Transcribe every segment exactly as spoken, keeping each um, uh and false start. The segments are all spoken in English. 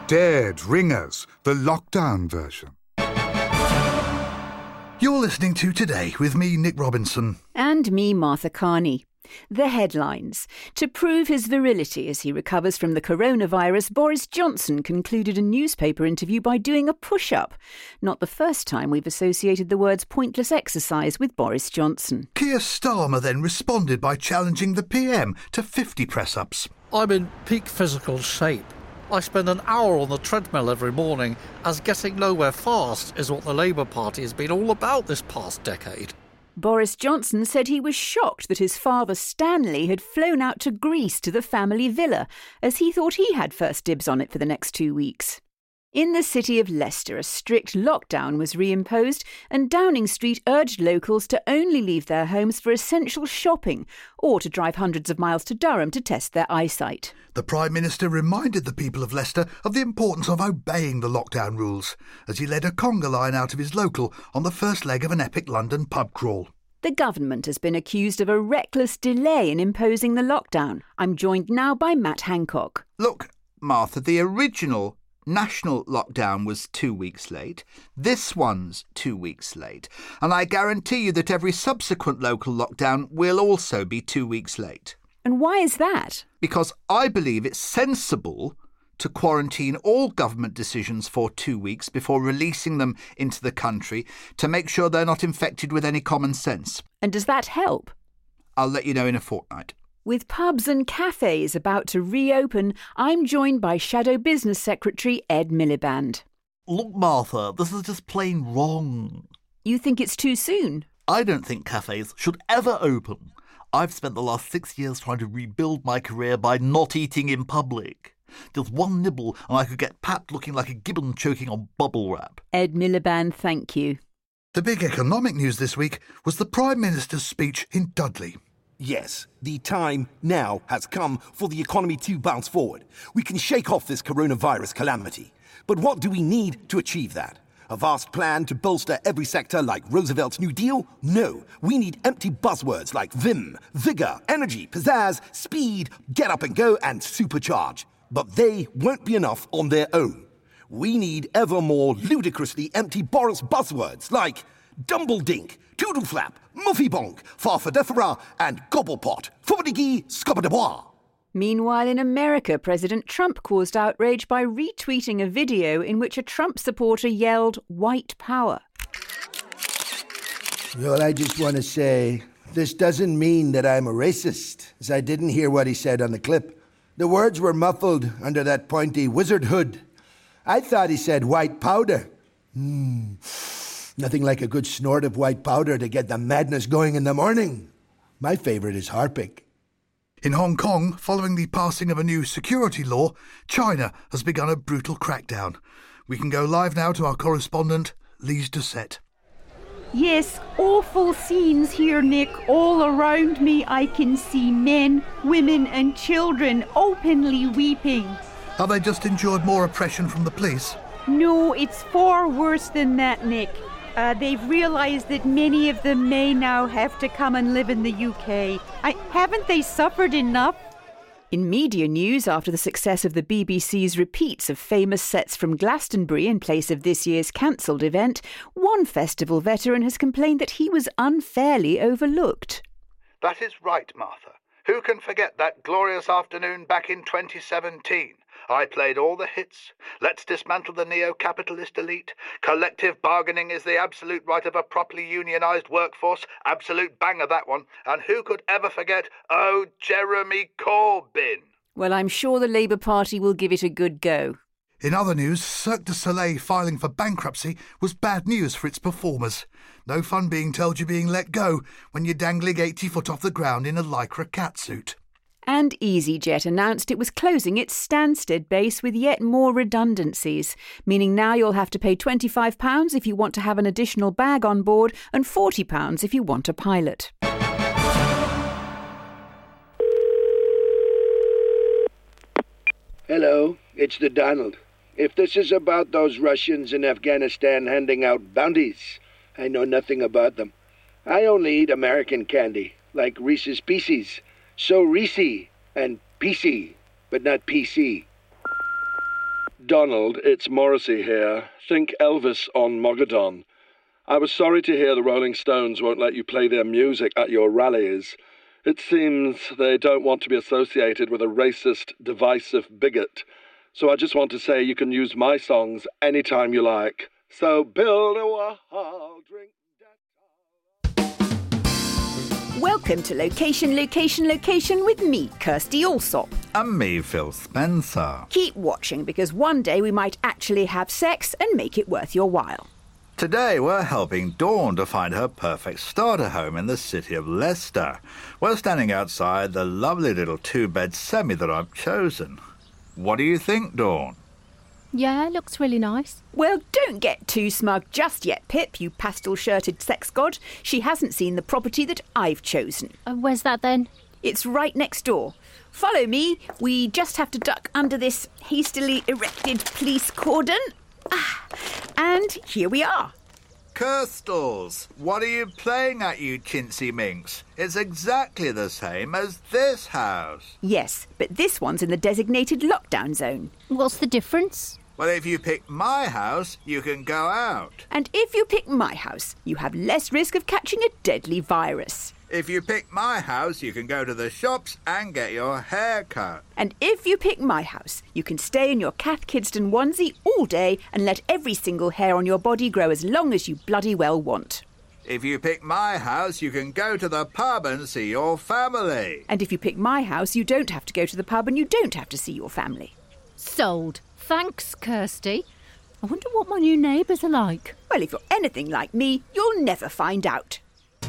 Dead Ringers, the lockdown version. You're listening to Today with me, Nick Robinson. And me, Martha Carney. The headlines. To prove his virility as he recovers from the coronavirus, Boris Johnson concluded a newspaper interview by doing a push-up. Not the first time we've associated the words pointless exercise with Boris Johnson. Keir Starmer then responded by challenging the P M to fifty press-ups. I'm in peak physical shape. I spend an hour on the treadmill every morning, as getting nowhere fast is what the Labour Party has been all about this past decade. Boris Johnson said he was shocked that his father Stanley had flown out to Greece to the family villa, as he thought he had first dibs on it for the next two weeks. In the city of Leicester, a strict lockdown was reimposed, and Downing Street urged locals to only leave their homes for essential shopping or to drive hundreds of miles to Durham to test their eyesight. The Prime Minister reminded the people of Leicester of the importance of obeying the lockdown rules as he led a conga line out of his local on the first leg of an epic London pub crawl. The government has been accused of a reckless delay in imposing the lockdown. I'm joined now by Matt Hancock. Look, Martha, the original national lockdown was two weeks late. This one's two weeks late. And I guarantee you that every subsequent local lockdown will also be two weeks late. And why is that? Because I believe it's sensible to quarantine all government decisions for two weeks before releasing them into the country to make sure they're not infected with any common sense. And does that help? I'll let you know in a fortnight. With pubs and cafes about to reopen, I'm joined by Shadow Business Secretary Ed Miliband. Look, Martha, this is just plain wrong. You think it's too soon? I don't think cafes should ever open. I've spent the last six years trying to rebuild my career by not eating in public. Just one nibble and I could get Pat looking like a gibbon choking on bubble wrap. Ed Miliband, thank you. The big economic news this week was the Prime Minister's speech in Dudley. Yes, the time now has come for the economy to bounce forward. We can shake off this coronavirus calamity. But what do we need to achieve that? A vast plan to bolster every sector like Roosevelt's New Deal? No, we need empty buzzwords like vim, vigour, energy, pizzazz, speed, get up and go and supercharge. But they won't be enough on their own. We need ever more ludicrously empty Boris buzzwords like Dumbledink, Toodleflap, Muffybonk, Farfadefera, and Gobblepot, Fobbidygee, Scobbadabois. Meanwhile, in America, President Trump caused outrage by retweeting a video in which a Trump supporter yelled, "White power." Well, I just want to say, this doesn't mean that I'm a racist, as I didn't hear what he said on the clip. The words were muffled under that pointy wizard hood. I thought he said white powder. Hmm. Nothing like a good snort of white powder to get the madness going in the morning. My favourite is Harpic. In Hong Kong, following the passing of a new security law, China has begun a brutal crackdown. We can go live now to our correspondent, Lise Doucette. Yes, awful scenes here, Nick. All around me I can see men, women and children openly weeping. Have they just endured more oppression from the police? No, it's far worse than that, Nick. Uh, they've realised that many of them may now have to come and live in the U K. I, haven't they suffered enough? In media news, after the success of the B B C's repeats of famous sets from Glastonbury in place of this year's cancelled event, one festival veteran has complained that he was unfairly overlooked. That is right, Martha. Who can forget that glorious afternoon back in twenty seventeen? I played all the hits. Let's dismantle the neo-capitalist elite. Collective bargaining is the absolute right of a properly unionised workforce. Absolute banger, that one. And who could ever forget, oh, Jeremy Corbyn? Well, I'm sure the Labour Party will give it a good go. In other news, Cirque du Soleil filing for bankruptcy was bad news for its performers. No fun being told you're being let go when you're dangling eighty foot off the ground in a lycra catsuit. And EasyJet announced it was closing its Stansted base with yet more redundancies, meaning now you'll have to pay twenty-five pounds if you want to have an additional bag on board and forty pounds if you want a pilot. Hello, it's the Donald. If this is about those Russians in Afghanistan handing out bounties, I know nothing about them. I only eat American candy, like Reese's Pieces. So Reese and P C, but not P C. Donald, it's Morrissey here. Think Elvis on Mogadon. I was sorry to hear the Rolling Stones won't let you play their music at your rallies. It seems they don't want to be associated with a racist, divisive bigot. So I just want to say you can use my songs anytime you like. So build a wall, drink that. Welcome to Location, Location, Location with me, Kirsty Allsop. And me, Phil Spencer. Keep watching, because one day we might actually have sex and make it worth your while. Today we're helping Dawn to find her perfect starter home in the city of Leicester. We're standing outside the lovely little two-bed semi that I've chosen. What do you think, Dawn? Yeah, it looks really nice. Well, don't get too smug just yet, Pip, you pastel-shirted sex god. She hasn't seen the property that I've chosen. Uh, where's that then? It's right next door. Follow me. We just have to duck under this hastily erected police cordon. Ah, and here we are. Kirstles, what are you playing at, you chintzy minx? It's exactly the same as this house. Yes, but this one's in the designated lockdown zone. What's the difference? Well, if you pick my house, you can go out. And if you pick my house, you have less risk of catching a deadly virus. If you pick my house, you can go to the shops and get your hair cut. And if you pick my house, you can stay in your Cath Kidston onesie all day and let every single hair on your body grow as long as you bloody well want. If you pick my house, you can go to the pub and see your family. And if you pick my house, you don't have to go to the pub and you don't have to see your family. Sold. Thanks, Kirsty. I wonder what my new neighbours are like. Well, if you're anything like me, you'll never find out.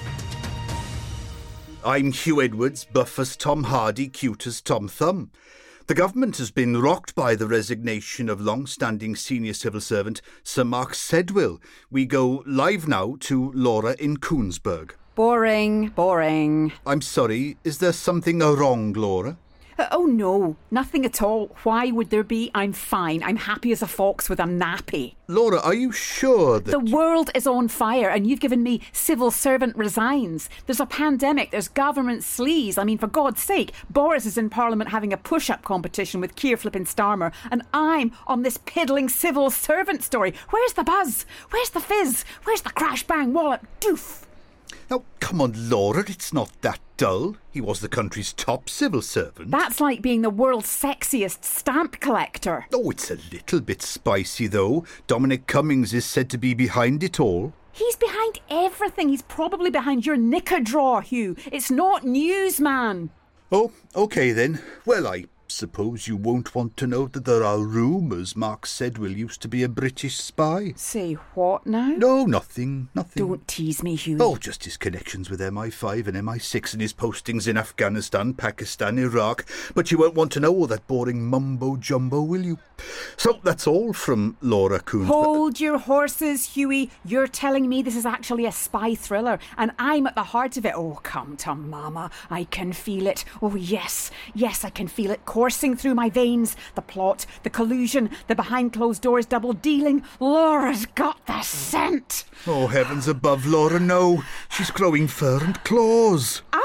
I'm Hugh Edwards, buff as Tom Hardy, cute as Tom Thumb. The government has been rocked by the resignation of long-standing senior civil servant Sir Mark Sedwill. We go live now to Laura in Coonsburg. Boring, boring. I'm sorry, is there something wrong, Laura? Uh, oh, no, nothing at all. Why would there be? I'm fine. I'm happy as a fox with a nappy. Laura, are you sure that... The world is on fire and you've given me civil servant resigns. There's a pandemic, there's government sleaze. I mean, for God's sake, Boris is in Parliament having a push-up competition with Keir Flippin Starmer and I'm on this piddling civil servant story. Where's the buzz? Where's the fizz? Where's the crash bang wallop doof? Now, come on, Laura, it's not that dull. He was the country's top civil servant. That's like being the world's sexiest stamp collector. Oh, it's a little bit spicy, though. Dominic Cummings is said to be behind it all. He's behind everything. He's probably behind your knicker drawer, Hugh. It's not news, man. Oh, OK then. Well, I suppose you won't want to know that there are rumours Mark Sedwill used to be a British spy. Say what now? No, nothing, nothing. Don't tease me, Hugh. Oh, just his connections with M I five and M I six and his postings in Afghanistan, Pakistan, Iraq. But you won't want to know all that boring mumbo-jumbo, will you? So that's all from Laura Coons. Hold your horses, Hughie. You're telling me this is actually a spy thriller and I'm at the heart of it. Oh, come to mama. I can feel it. Oh, yes. Yes, I can feel it coursing through my veins. The plot, the collusion, the behind closed doors double dealing. Laura's got the scent. Oh, heavens above, Laura, no. She's growing fur and claws. Ow!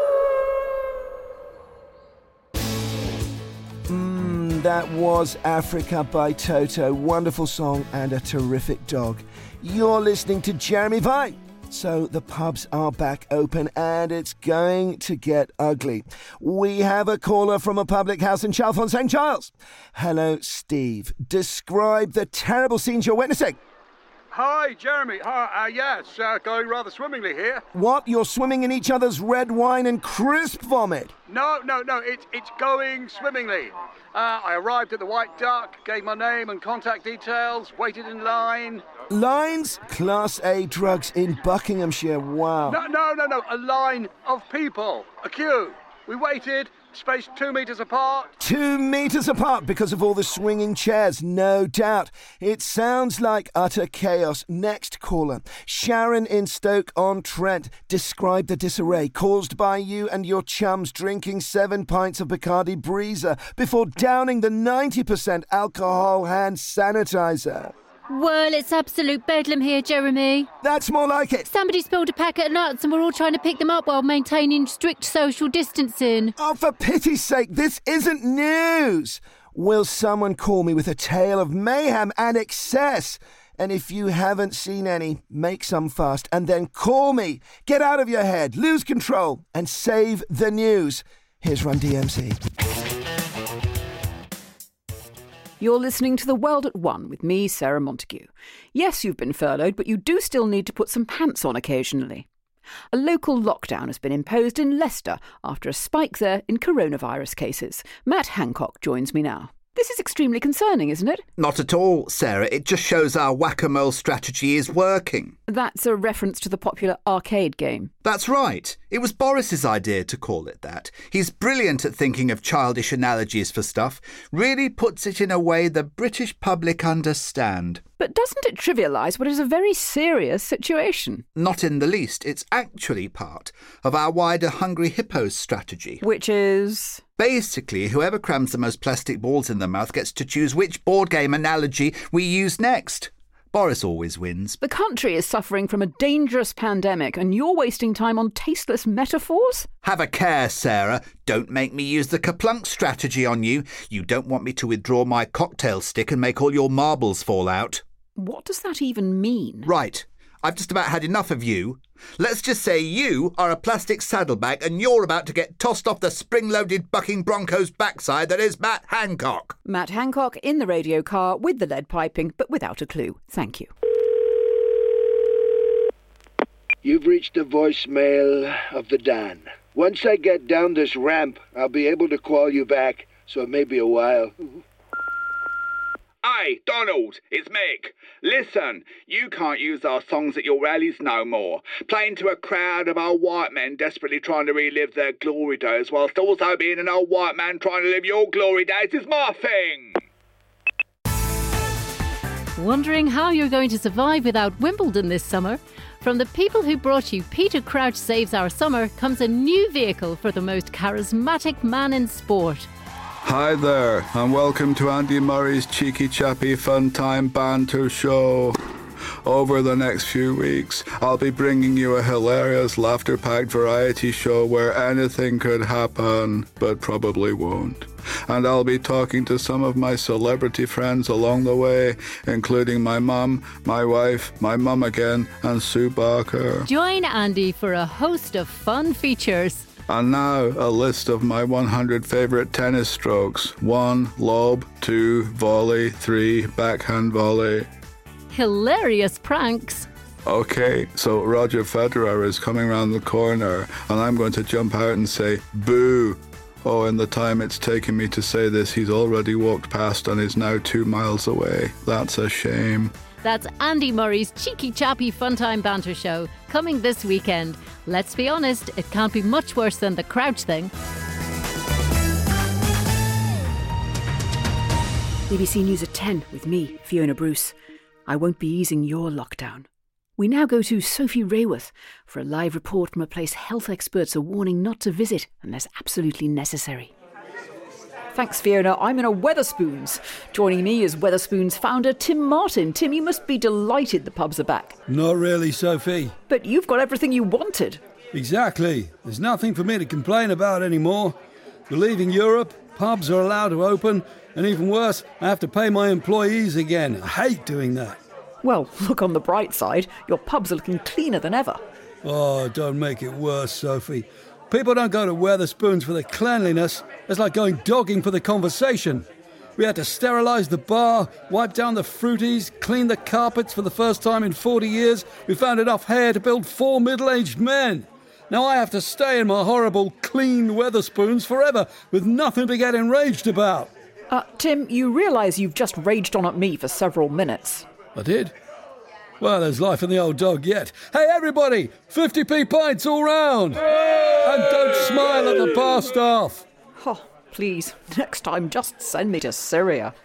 Mm, that was Africa by Toto. Wonderful song and a terrific dog. You're listening to Jeremy Vine. So the pubs are back open and it's going to get ugly. We have a caller from a public house in Chalfont Saint Giles. Hello, Steve. Describe the terrible scenes you're witnessing. Hi, Jeremy. Hi, uh, yes, uh, going rather swimmingly here. What? You're swimming in each other's red wine and crisp vomit? No, no, no, it's it's going swimmingly. Uh, I arrived at the White Duck, gave my name and contact details, waited in line. Lines? Class A drugs in Buckinghamshire, wow. No, no, no, no, a line of people, a queue. We waited, spaced two metres apart. Two metres apart because of all the swinging chairs, no doubt. It sounds like utter chaos. Next caller. Sharon in Stoke-on-Trent. Describe the disarray caused by you and your chums drinking seven pints of Bacardi Breezer before downing the ninety percent alcohol hand sanitizer. Well, it's absolute bedlam here, Jeremy. That's more like it. Somebody spilled a packet of nuts and we're all trying to pick them up while maintaining strict social distancing. Oh, for pity's sake, this isn't news. Will someone call me with a tale of mayhem and excess? And if you haven't seen any, make some fast and then call me. Get out of your head, lose control, and save the news. Here's Run D M C. You're listening to The World at One with me, Sarah Montague. Yes, you've been furloughed, but you do still need to put some pants on occasionally. A local lockdown has been imposed in Leicester after a spike there in coronavirus cases. Matt Hancock joins me now. This is extremely concerning, isn't it? Not at all, Sarah. It just shows our whack-a-mole strategy is working. That's a reference to the popular arcade game. That's right. It was Boris's idea to call it that. He's brilliant at thinking of childish analogies for stuff. Really puts it in a way the British public understand. But doesn't it trivialise what is a very serious situation? Not in the least. It's actually part of our wider Hungry Hippos strategy. Which is? Basically, whoever crams the most plastic balls in their mouth gets to choose which board game analogy we use next. Boris always wins. The country is suffering from a dangerous pandemic and you're wasting time on tasteless metaphors? Have a care, Sarah. Don't make me use the Kaplunk strategy on you. You don't want me to withdraw my cocktail stick and make all your marbles fall out. What does that even mean? Right. I've just about had enough of you. Let's just say you are a plastic saddlebag and you're about to get tossed off the spring-loaded bucking bronco's backside that is Matt Hancock. Matt Hancock in the radio car with the lead piping, but without a clue. Thank you. You've reached the voicemail of the Dan. Once I get down this ramp, I'll be able to call you back, so it may be a while. Hey, Donald, it's Mick. Listen, you can't use our songs at your rallies no more. Playing to a crowd of old white men desperately trying to relive their glory days whilst also being an old white man trying to live your glory days is my thing. Wondering how you're going to survive without Wimbledon this summer? From the people who brought you Peter Crouch Saves Our Summer comes a new vehicle for the most charismatic man in sport. Hi there, and welcome to Andy Murray's Cheeky Chappy Fun Time Banter Show. Over the next few weeks, I'll be bringing you a hilarious, laughter-packed variety show where anything could happen, but probably won't. And I'll be talking to some of my celebrity friends along the way, including my mum, my wife, my mum again, and Sue Barker. Join Andy for a host of fun features. And now, a list of my one hundred favourite tennis strokes. One, lob. Two, volley. Three, backhand volley. Hilarious pranks. Okay, so Roger Federer is coming round the corner, and I'm going to jump out and say, boo. Oh, in the time it's taken me to say this, he's already walked past and is now two miles away. That's a shame. That's Andy Murray's Cheeky Chappy Funtime Banter Show, coming this weekend. Let's be honest, it can't be much worse than the Crouch thing. B B C News at ten with me, Fiona Bruce. I won't be easing your lockdown. We now go to Sophie Rayworth for a live report from a place health experts are warning not to visit unless absolutely necessary. Thanks, Fiona. I'm in a Wetherspoons. Joining me is Wetherspoons founder Tim Martin. Tim, you must be delighted the pubs are back. Not really, Sophie. But you've got everything you wanted. Exactly. There's nothing for me to complain about anymore. We're leaving Europe, pubs are allowed to open, and even worse, I have to pay my employees again. I hate doing that. Well, look on the bright side. Your pubs are looking cleaner than ever. Oh, don't make it worse, Sophie. People don't go to Wetherspoons for the cleanliness. It's like going dogging for the conversation. We had to sterilise the bar, wipe down the fruities, clean the carpets for the first time in forty years. We found enough hair to build four middle-aged men. Now I have to stay in my horrible, clean Wetherspoons forever with nothing to get enraged about. Uh, Tim, you realise you've just raged on at me for several minutes. I did? Well, there's life in the old dog yet. Hey, everybody! fifty p pints all round! And don't smile at the bar staff! Oh, please, next time just send me to Syria.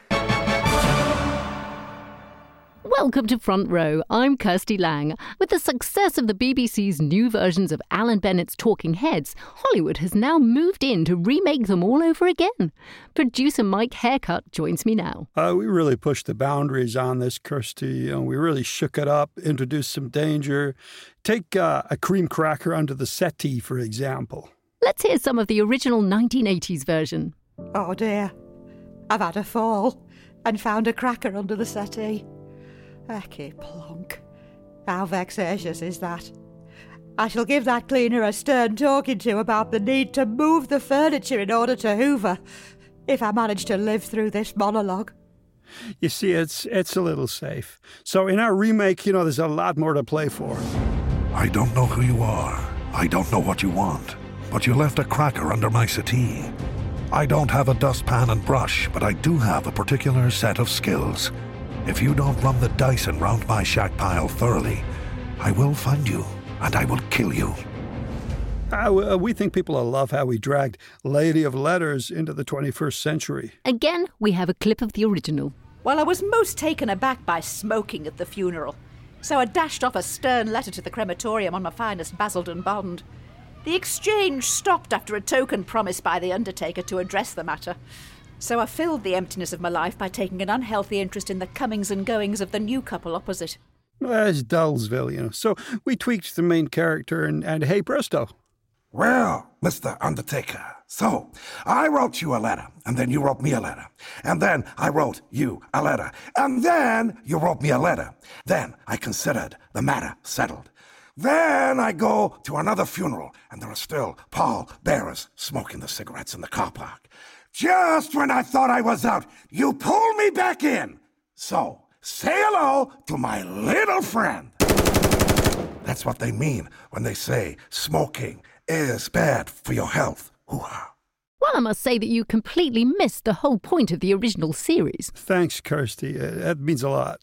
Welcome to Front Row. I'm Kirsty Lang. With the success of the B B C's new versions of Alan Bennett's Talking Heads, Hollywood has now moved in to remake them all over again. Producer Mike Haircut joins me now. Uh, we really pushed the boundaries on this, Kirsty. Uh, we really shook it up, introduced some danger. Take uh, a cream cracker under the settee, for example. Let's hear some of the original nineteen eighties version. Oh dear. I've had a fall and found a cracker under the settee. Ecce plonk. How vexatious is that? I shall give that cleaner a stern talking to about the need to move the furniture in order to hoover, if I manage to live through this monologue. You see, it's it's a little safe. So in our remake, you know, there's a lot more to play for. I don't know who you are. I don't know what you want. But you left a cracker under my settee. I don't have a dustpan and brush, but I do have a particular set of skills. If you don't run the Dyson round my shack pile thoroughly, I will find you, and I will kill you. Uh, we think people will love how we dragged Lady of Letters into the twenty-first century. Again, we have a clip of the original. Well, I was most taken aback by smoking at the funeral, so I dashed off a stern letter to the crematorium on my finest Basildon bond. The exchange stopped after a token promised by the undertaker to address the matter. So I filled the emptiness of my life by taking an unhealthy interest in the comings and goings of the new couple opposite. Well, it's Dullsville, you know. So we tweaked the main character and, and hey presto. Well, Mister Undertaker, so I wrote you a letter, and then you wrote me a letter. And then I wrote you a letter. And then you wrote me a letter. Then I considered the matter settled. Then I go to another funeral, and there are still pall bearers smoking the cigarettes in the car park. Just when I thought I was out, you pull me back in. So, say hello to my little friend. That's what they mean when they say smoking is bad for your health. Hoo-ha. Well, I must say that you completely missed the whole point of the original series. Thanks, Kirsty. Uh, that means a lot.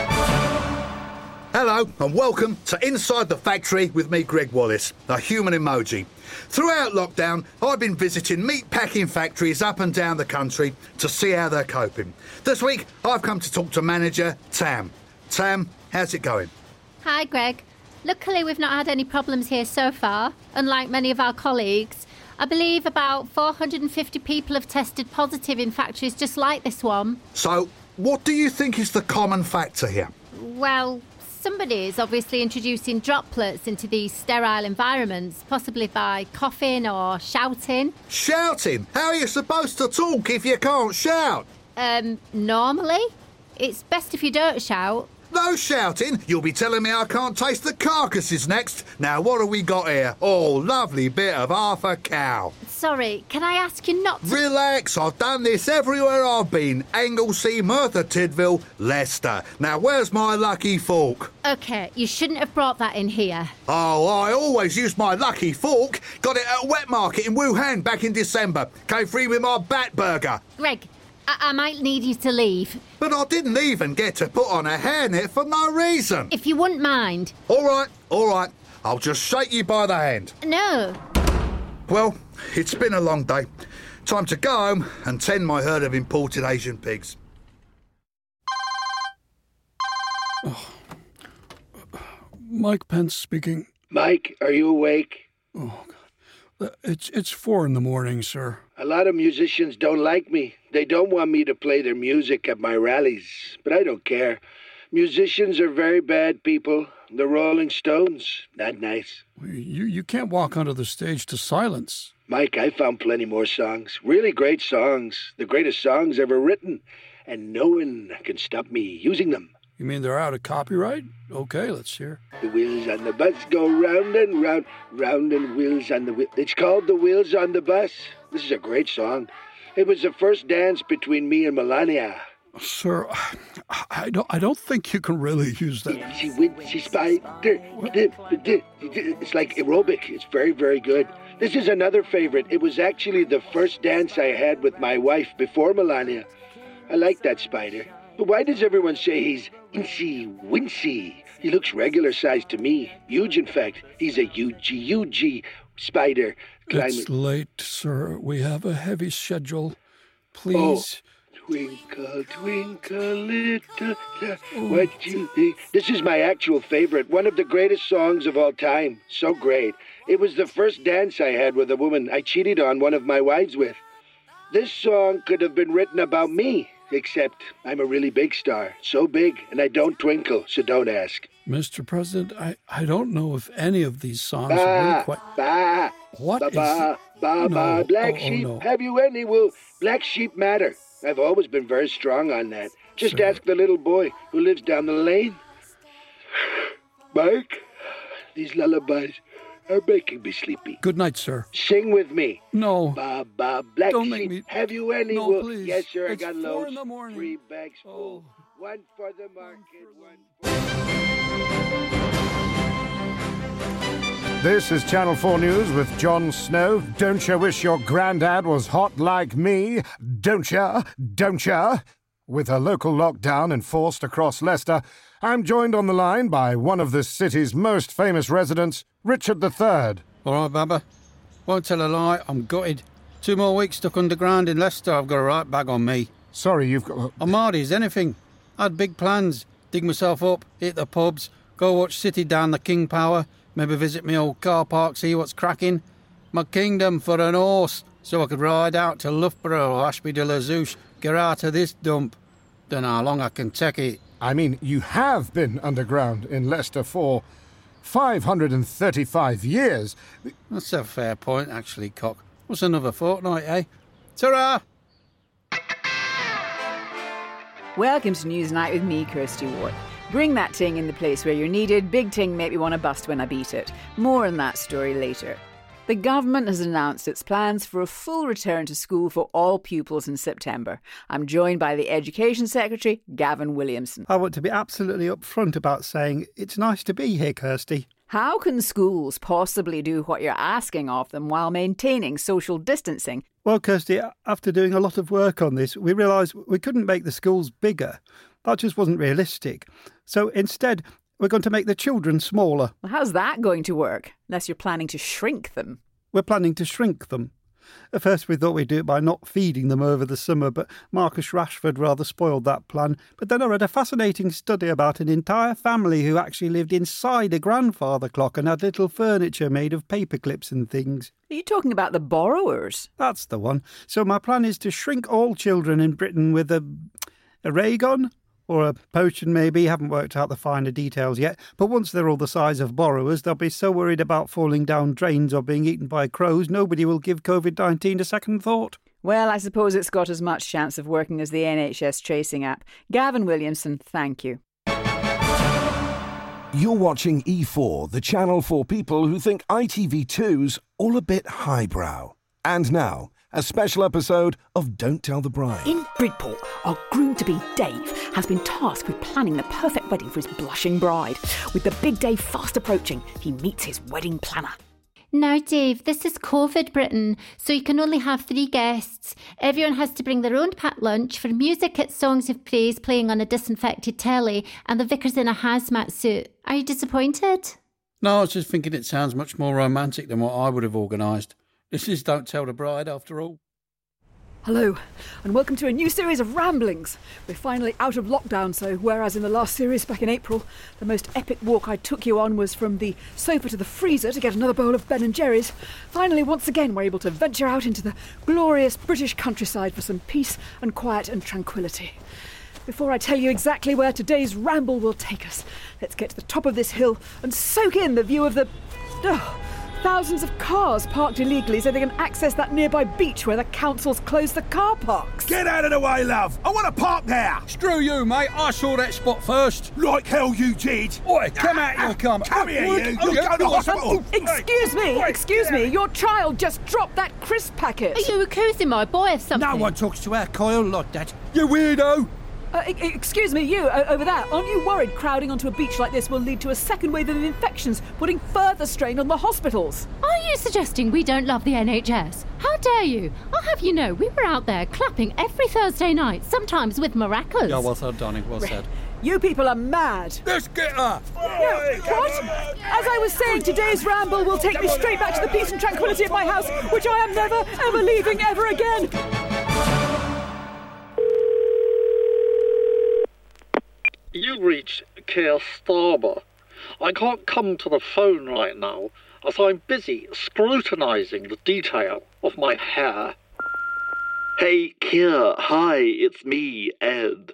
Hello and welcome to Inside the Factory with me, Greg Wallace, a human emoji. Throughout lockdown, I've been visiting meat packing factories up and down the country to see how they're coping. This week, I've come to talk to manager Tam. Tam, how's it going? Hi, Greg. Luckily, we've not had any problems here so far, unlike many of our colleagues. I believe about four hundred fifty people have tested positive in factories just like this one. So, what do you think is the common factor here? Well, somebody is obviously introducing droplets into these sterile environments, possibly by coughing or shouting. Shouting? How are you supposed to talk if you can't shout? Um, normally. It's best if you don't shout. No shouting? You'll be telling me I can't taste the carcasses next? Now, what have we got here? Oh, lovely bit of half a cow. Sorry, can I ask you not to... Relax, I've done this everywhere I've been. Anglesey, Merthyr Tydfil, Leicester. Now, where's my lucky fork? OK, you shouldn't have brought that in here. Oh, I always use my lucky fork. Got it at a wet market in Wuhan back in December. Came free with my bat burger. Greg, I, I might need you to leave. But I didn't even get to put on a hairnet for no reason. If you wouldn't mind. All right, all right. I'll just shake you by the hand. No. Well, it's been a long day. Time to go home and tend my herd of imported Asian pigs. Oh. Mike Pence speaking. Mike, are you awake? Oh, God. It's, it's four in the morning, sir. A lot of musicians don't like me. They don't want me to play their music at my rallies, but I don't care. Musicians are very bad people. The Rolling Stones, not nice. You, you can't walk onto the stage to silence. Mike, I found plenty more songs. Really great songs. The greatest songs ever written. And no one can stop me using them. You mean they're out of copyright? Okay, let's hear. The wheels on the bus go round and round, round and wheels on the wheel. It's called The Wheels on the Bus. This is a great song. It was the first dance between me and Melania. Sir, I don't, I don't think you can really use that. She wins, she spider. It's like aerobic. It's very, very good. This is another favorite. It was actually the first dance I had with my wife before Melania. I like that spider. But why does everyone say he's incy wincy? He looks regular sized to me. Huge, in fact. He's a huge, huge spider. Climate. It's late, sir. We have a heavy schedule. Please. Oh, twinkle, twinkle, little star, what you think? This is my actual favorite. One of the greatest songs of all time. So great. It was the first dance I had with a woman I cheated on one of my wives with. This song could have been written about me. Except I'm a really big star. So big, and I don't twinkle, so don't ask. Mister President, I, I don't know if any of these songs bah, are really quite... Bah, what bah, is... bah, bah, no. bah, Black oh, sheep, oh, no. have you any wool? Black sheep matter. I've always been very strong on that. Just ask the little boy who lives down the lane. Mike, these lullabies are making me sleepy. Good night, sir. Sing with me. No. Ba ba black Don't sheep. make me- Have you any? No, wool? please. Yes, sir. It's I got four loads. in the morning. Three bags full. Oh. One for the market. One. This is Channel four News with Jon Snow. Don't you wish your granddad was hot like me? Don't ya? Don't ya? With a local lockdown enforced across Leicester, I'm joined on the line by one of the city's most famous residents, Richard the Third. All right, Baba. Won't tell a lie, I'm gutted. Two more weeks stuck underground in Leicester, I've got a right bag on me. Sorry, you've got... I'm hardy as anything. I had big plans. Dig myself up, hit the pubs, go watch City down the King Power, maybe visit my old car park, see what's cracking. My kingdom for an horse, so I could ride out to Loughborough or Ashby de la Zouche, get out of this dump. Don't know how long I can take it. I mean, you have been underground in Leicester for five hundred thirty-five years. That's a fair point, actually, Cock. What's another fortnight, eh? Ta-ra! Welcome to Newsnight with me, Kirsty Ward. Bring that ting in the place where you're needed. Big ting make me want to bust when I beat it. More on that story later. The government has announced its plans for a full return to school for all pupils in September. I'm joined by the Education Secretary, Gavin Williamson. I want to be absolutely upfront about saying it's nice to be here, Kirsty. How can schools possibly do what you're asking of them while maintaining social distancing? Well, Kirsty, after doing a lot of work on this, we realised we couldn't make the schools bigger. That just wasn't realistic. So instead, we're going to make the children smaller. Well, how's that going to work, unless you're planning to shrink them? We're planning to shrink them. At first we thought we'd do it by not feeding them over the summer, but Marcus Rashford rather spoiled that plan. But then I read a fascinating study about an entire family who actually lived inside a grandfather clock and had little furniture made of paper clips and things. Are you talking about the borrowers? That's the one. So my plan is to shrink all children in Britain with a... a ray gun? Or a potion, maybe. Haven't worked out the finer details yet. But once they're all the size of borrowers, they'll be so worried about falling down drains or being eaten by crows, nobody will give covid nineteen a second thought. Well, I suppose it's got as much chance of working as the N H S tracing app. Gavin Williamson, thank you. You're watching E four, the channel for people who think I T V two's all a bit highbrow. And now, a special episode of Don't Tell the Bride. In Bridport, our groom-to-be Dave has been tasked with planning the perfect wedding for his blushing bride. With the big day fast approaching, he meets his wedding planner. Now, Dave, this is COVID Britain, so you can only have three guests. Everyone has to bring their own packed lunch. For music, it's songs of praise playing on a disinfected telly, and the vicar's in a hazmat suit. Are you disappointed? No, I was just thinking it sounds much more romantic than what I would have organised. This is Don't Tell the Bride, after all. Hello, and welcome to a new series of ramblings. We're finally out of lockdown, so whereas in the last series back in April, the most epic walk I took you on was from the sofa to the freezer to get another bowl of Ben and Jerry's, finally once again we're able to venture out into the glorious British countryside for some peace and quiet and tranquility. Before I tell you exactly where today's ramble will take us, let's get to the top of this hill and soak in the view of the... Oh, thousands of cars parked illegally so they can access that nearby beach where the council's closed the car parks. Get out of the way, love! I want to park there! Screw you, mate. I saw that spot first. Like hell you did! Oi, come out, you come. Come here, you! Oh, You're yeah, going to no, hospital! Excuse me, excuse me, your child just dropped that crisp packet. Are you accusing my boy of something? No one talks to our Kyle like that. You weirdo! Uh, e- excuse me, you, uh, over there, aren't you worried crowding onto a beach like this will lead to a second wave of infections, putting further strain on the hospitals? Are you suggesting we don't love the N H S? How dare you? I'll have you know, we were out there clapping every Thursday night, sometimes with maracas. Yeah, well said, darling, well said. You people are mad. Let's get her! No, what? As I was saying, today's ramble will take me straight back to the peace and tranquility of my house, which I am never, ever leaving ever again. You reached Keir Starmer. I can't come to the phone right now, as I'm busy scrutinising the detail of my hair. Hey, Keir, hi, it's me, Ed.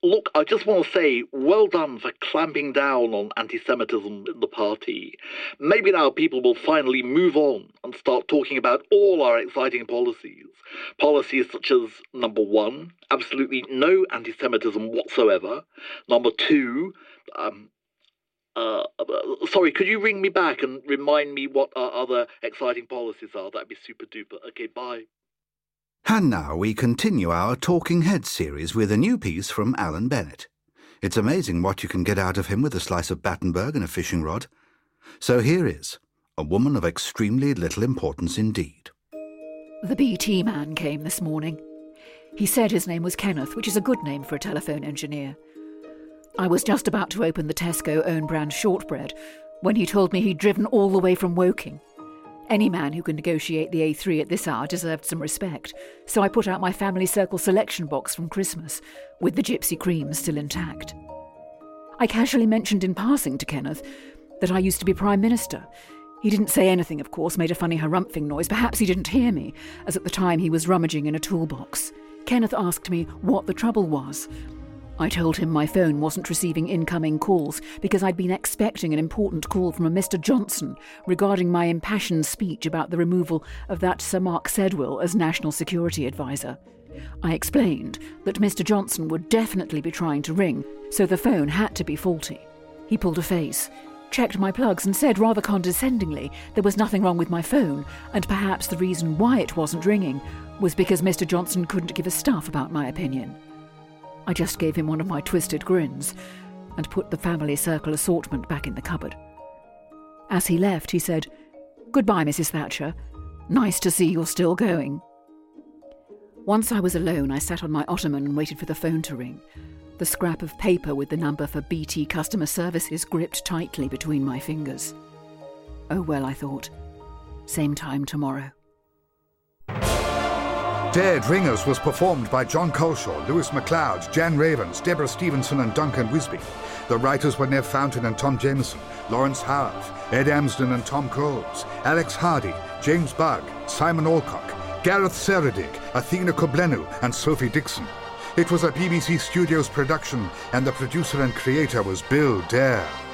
look, I just want to say, well done for clamping down on anti-Semitism in the party. Maybe now people will finally move on and start talking about all our exciting policies. Policies such as, number one, absolutely no anti-Semitism whatsoever. Number two, um, uh, uh, sorry, could you ring me back and remind me what our other exciting policies are? That'd be super duper. Okay, bye. And now we continue our Talking Heads series with a new piece from Alan Bennett. It's amazing what you can get out of him with a slice of Battenberg and a fishing rod. So here is A Woman of Extremely Little Importance Indeed. The B T man came this morning. He said his name was Kenneth, which is a good name for a telephone engineer. I was just about to open the Tesco own-brand shortbread when he told me he'd driven all the way from Woking. Any man who can negotiate the A three at this hour deserved some respect, so I put out my family circle selection box from Christmas, with the gypsy cream still intact. I casually mentioned in passing to Kenneth that I used to be Prime Minister. He didn't say anything, of course, made a funny harumphing noise. Perhaps he didn't hear me, as at the time he was rummaging in a toolbox. Kenneth asked me what the trouble was. I told him my phone wasn't receiving incoming calls because I'd been expecting an important call from a Mister Johnson regarding my impassioned speech about the removal of that Sir Mark Sedwill as National Security Advisor. I explained that Mister Johnson would definitely be trying to ring, so the phone had to be faulty. He pulled a face, checked my plugs and said rather condescendingly there was nothing wrong with my phone, and perhaps the reason why it wasn't ringing was because Mister Johnson couldn't give a stuff about my opinion. I just gave him one of my twisted grins and put the family circle assortment back in the cupboard. As he left, he said, "Goodbye, Missus Thatcher. Nice to see you're still going." Once I was alone, I sat on my ottoman and waited for the phone to ring. The scrap of paper with the number for B T Customer Services gripped tightly between my fingers. Oh well, I thought. Same time tomorrow. Dead Ringers was performed by John Colshaw, Lewis MacLeod, Jan Ravens, Deborah Stevenson and Duncan Wisby. The writers were Nev Fountain and Tom Jameson, Lawrence Harv, Ed Amsden and Tom Coles, Alex Hardy, James Bugg, Simon Alcock, Gareth Seredig, Athena Koblenu and Sophie Dixon. It was a B B C Studios production and the producer and creator was Bill Dare.